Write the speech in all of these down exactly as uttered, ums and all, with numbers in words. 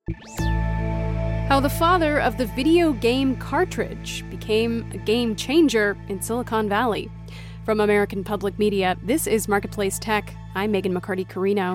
How the father of the video game cartridge became a game changer in Silicon Valley. From American Public Media, this is Marketplace Tech. I'm Megan McCarty-Carino.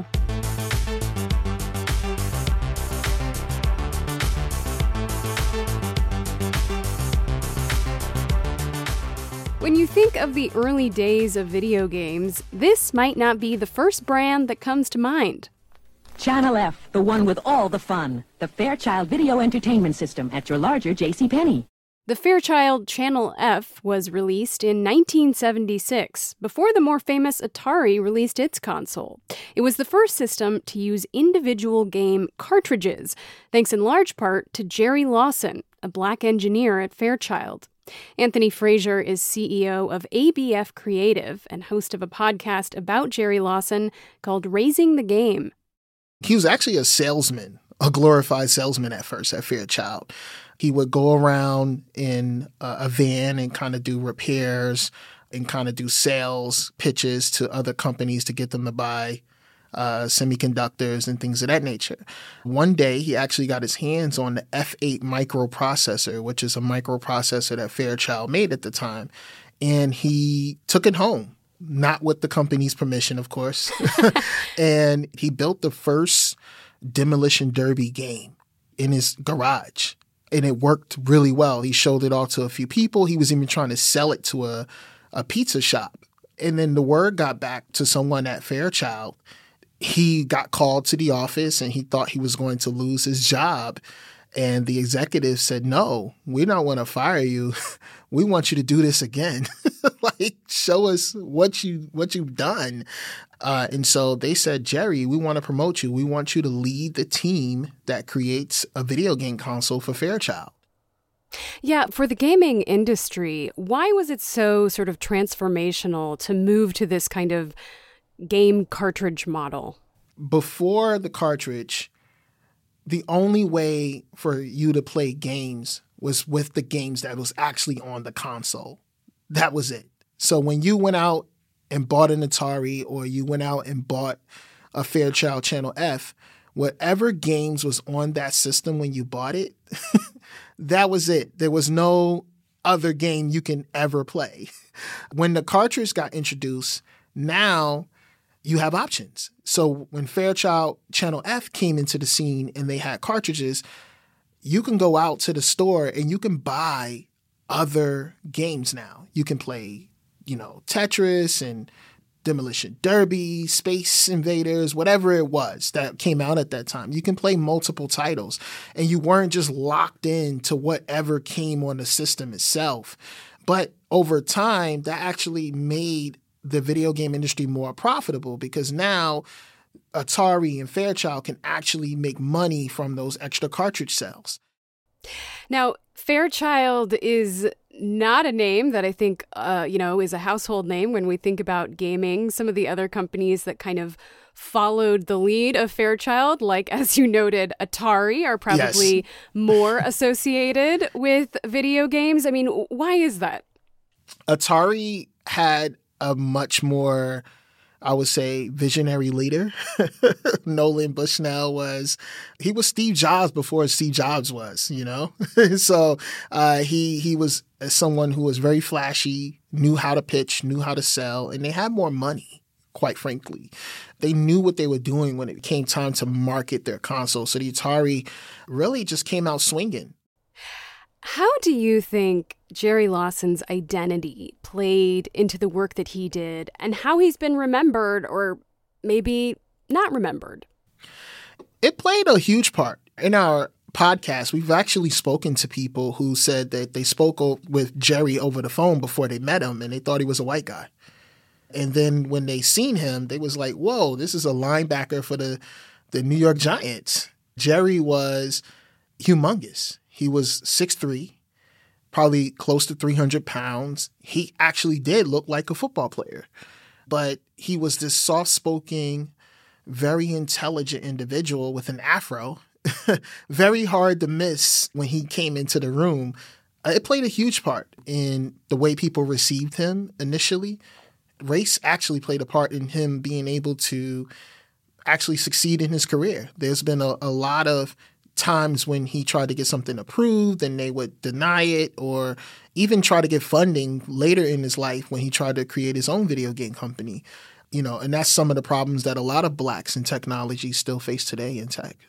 When you think of the early days of video games, this might not be the first brand that comes to mind. Channel F, the one with all the fun. The Fairchild Video Entertainment System at your larger JCPenney. The Fairchild Channel F was released in nineteen seventy-six, before the more famous Atari released its console. It was the first system to use individual game cartridges, thanks in large part to Jerry Lawson, a black engineer at Fairchild. Anthony Frazier is C E O of A B F Creative and host of a podcast about Jerry Lawson called Raising the Game. He was actually a salesman, a glorified salesman at first at Fairchild. He would go around in a van and kind of do repairs and kind of do sales pitches to other companies to get them to buy uh, semiconductors and things of that nature. One day, he actually got his hands on the F eight microprocessor, which is a microprocessor that Fairchild made at the time, and he took it home. Not with the company's permission, of course. And he built the first Demolition Derby game in his garage. And it worked really well. He showed it all to a few people. He was even trying to sell it to a, a pizza shop. And then the word got back to someone at Fairchild. He got called to the office and he thought he was going to lose his job. And the executive said, no, we don't want to fire you. We want you to do this again. Like, show us what, you, what you've done. Uh, and so they said, Jerry, we want to promote you. We want you to lead the team that creates a video game console for Fairchild. Yeah, for the gaming industry, why was it so sort of transformational to move to this kind of game cartridge model? Before the cartridge, the only way for you to play games was with the games that was actually on the console. That was it. So when you went out and bought an Atari or you went out and bought a Fairchild Channel F, whatever games was on that system when you bought it, that was it. There was no other game you can ever play. When the cartridge got introduced, now you have options. So when Fairchild Channel F came into the scene and they had cartridges, you can go out to the store and you can buy other games now. You can play, you know, Tetris and Demolition Derby, Space Invaders, whatever it was that came out at that time. You can play multiple titles and you weren't just locked in to whatever came on the system itself. But over time, that actually made the video game industry more profitable because now Atari and Fairchild can actually make money from those extra cartridge sales. Now, Fairchild is not a name that I think, uh, you know, is a household name when we think about gaming. Some of the other companies that kind of followed the lead of Fairchild, like, as you noted, Atari, are probably yes. more associated with video games. I mean, why is that? Atari had a much more, I would say, visionary leader. Nolan Bushnell was, he was Steve Jobs before Steve Jobs was, you know? so uh, he he was someone who was very flashy, knew how to pitch, knew how to sell, and they had more money, quite frankly. They knew what they were doing when it came time to market their console. So the Atari really just came out swinging. How do you think Jerry Lawson's identity played into the work that he did and how he's been remembered or maybe not remembered? It played a huge part. In our podcast, we've actually spoken to people who said that they spoke with Jerry over the phone before they met him and they thought he was a white guy. And then when they seen him, they was like, whoa, this is a linebacker for the, the New York Giants. Jerry was humongous. He was six three, probably close to three hundred pounds. He actually did look like a football player. But he was this soft-spoken, very intelligent individual with an afro. Very hard to miss when he came into the room. It played a huge part in the way people received him initially. Race actually played a part in him being able to actually succeed in his career. There's been a, a lot of times when he tried to get something approved and they would deny it, or even try to get funding later in his life when he tried to create his own video game company. You know, and that's some of the problems that a lot of blacks in technology still face today in tech.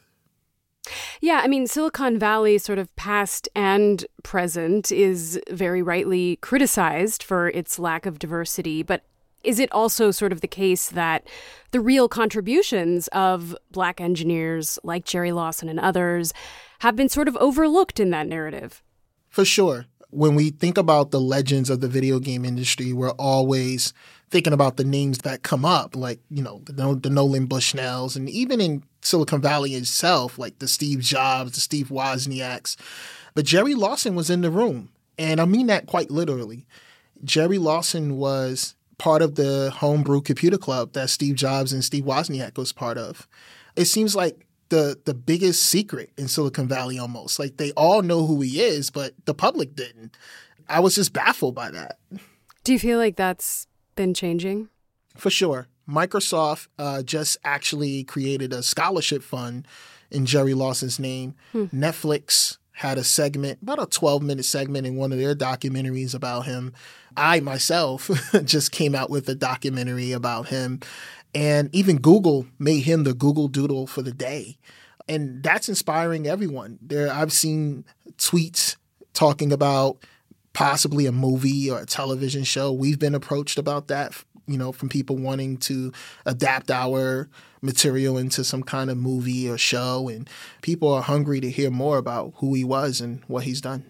Yeah, I mean, Silicon Valley, sort of past and present, is very rightly criticized for its lack of diversity. But is it also sort of the case that the real contributions of black engineers like Jerry Lawson and others have been sort of overlooked in that narrative? For sure. When we think about the legends of the video game industry, we're always thinking about the names that come up, like, you know, the, the Nolan Bushnells, and even in Silicon Valley itself, like the Steve Jobs, the Steve Wozniaks. But Jerry Lawson was in the room, and I mean that quite literally. Jerry Lawson was part of the homebrew computer club that Steve Jobs and Steve Wozniak was part of. It seems like the the biggest secret in Silicon Valley almost. Like, they all know who he is, but the public didn't. I was just baffled by that. Do you feel like that's been changing? For sure. Microsoft uh, just actually created a scholarship fund in Jerry Lawson's name. Hmm. Netflix had a segment, about a twelve-minute segment in one of their documentaries about him. I myself just came out with a documentary about him. And even Google made him the Google Doodle for the day. And that's inspiring everyone. There, I've seen tweets talking about possibly a movie or a television show. We've been approached about that, you know, from people wanting to adapt our material into some kind of movie or show. And people are hungry to hear more about who he was and what he's done.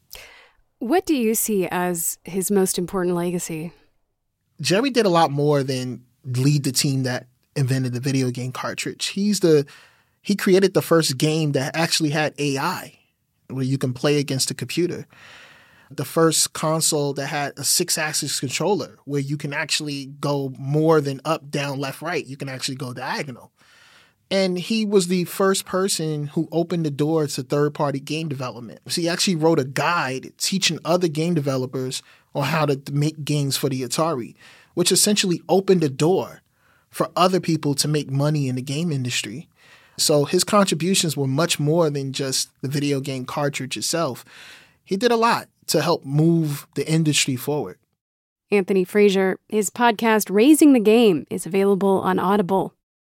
What do you see as his most important legacy? Jerry did a lot more than lead the team that invented the video game cartridge. He's the he created the first game that actually had A I, where you can play against a computer. The first console that had a six-axis controller, where you can actually go more than up, down, left, right. You can actually go diagonal. And he was the first person who opened the door to third-party game development. So he actually wrote a guide teaching other game developers on how to make games for the Atari, which essentially opened the door for other people to make money in the game industry. So his contributions were much more than just the video game cartridge itself. He did a lot to help move the industry forward. Anthony Frazier, his podcast Raising the Game is available on Audible.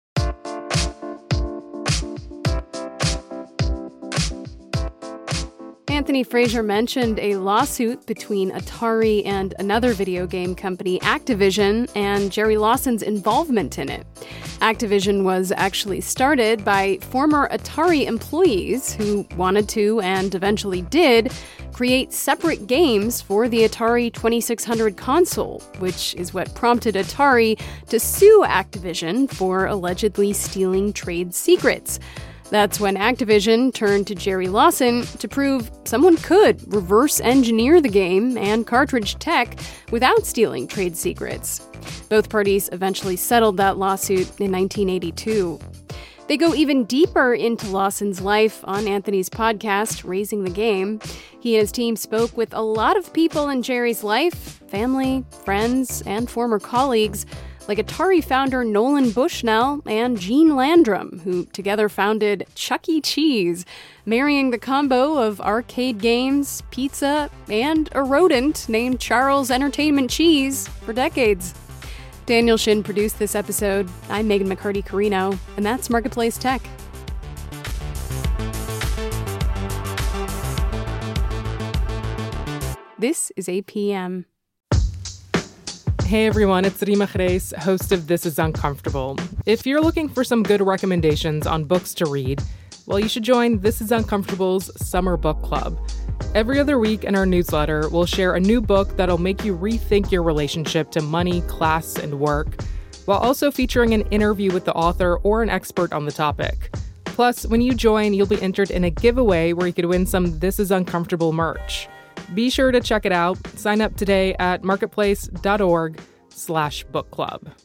Anthony Frazier mentioned a lawsuit between Atari and another video game company, Activision, and Jerry Lawson's involvement in it. Activision was actually started by former Atari employees who wanted to, and eventually did, create separate games for the Atari twenty-six hundred console, which is what prompted Atari to sue Activision for allegedly stealing trade secrets. That's when Activision turned to Jerry Lawson to prove someone could reverse engineer the game and cartridge tech without stealing trade secrets. Both parties eventually settled that lawsuit in nineteen eighty-two. They go even deeper into Lawson's life on Anthony's podcast, Raising the Game. He and his team spoke with a lot of people in Jerry's life, family, friends, and former colleagues, like Atari founder Nolan Bushnell and Gene Landrum, who together founded Chuck E. Cheese, marrying the combo of arcade games, pizza, and a rodent named Charles Entertainment Cheese for decades. Daniel Shin produced this episode. I'm Megan McCurdy-Carino, and that's Marketplace Tech. This is A P M. Hey everyone, it's Rima Khrez, host of This Is Uncomfortable. If you're looking for some good recommendations on books to read, well, you should join This Is Uncomfortable's Summer Book Club. Every other week in our newsletter, we'll share a new book that'll make you rethink your relationship to money, class, and work, while also featuring an interview with the author or an expert on the topic. Plus, when you join, you'll be entered in a giveaway where you could win some This Is Uncomfortable merch. Be sure to check it out. Sign up today at marketplace.org slash book club.